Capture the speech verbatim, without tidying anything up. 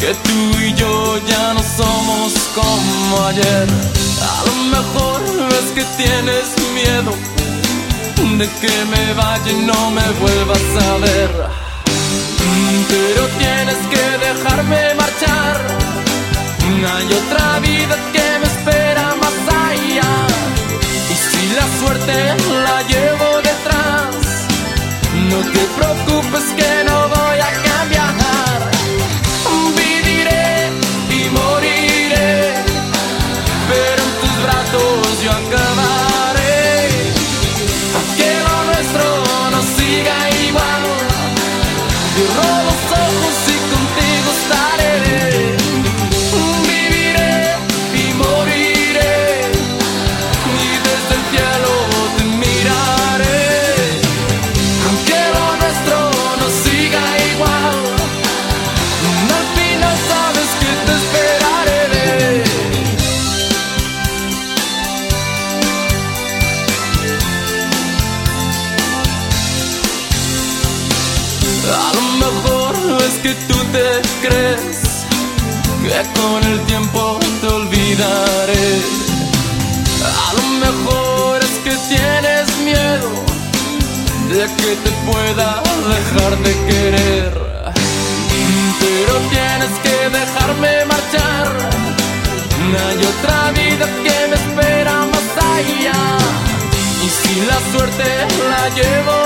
que tú y yo ya no somos como ayer. A lo mejor ves que tienes miedo de que me vaya y no me vuelvas a ver, pero tienes que dejarme marchar. Hay otra vida que me espera más allá, y si la suerte la llevo detrás, no te preocupes que no voy a cambiar. Viviré y moriré, pero en tus brazos yo acabaré. Que lo nuestro no siga igual, cierro los ojos y contigo estaré. Viviré y moriré, y desde el cielo te miraré. Aunque lo nuestro no siga igual, al final sabes que te esperaré. A lo mejor es que tú te crees que con el tiempo te olvidaré. A lo mejor es que tienes miedo de que te pueda dejar de querer, pero tienes que dejarme marchar. Hay otra vida que me espera más allá, y si la suerte la llevo